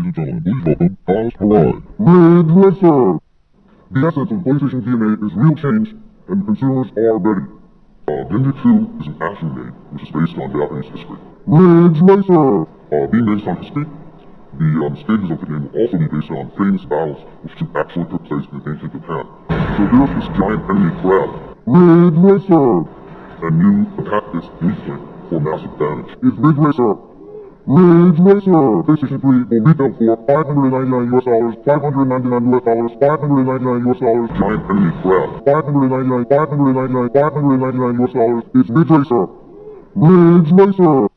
and gentlemen, please welcome Oz Parade. Ridge Racer! The essence of PlayStation DNA is real change, and consumers are ready. Genji 2 is an action game, which is based on Japanese history. Ridge Racer! Being based on history, the stages of the game will also be based on famous battles which actually took place in ancient Japan. So here's this giant enemy crab, Ridge Racer! and you attack this weakling for massive damage. It's Ridge Racer! Ridge Racer! PlayStation 3 will retail for $599 US, $599 US, $599 US, Giant enemy crab, $599 US. It's Ridge Racer! Ridge Racer!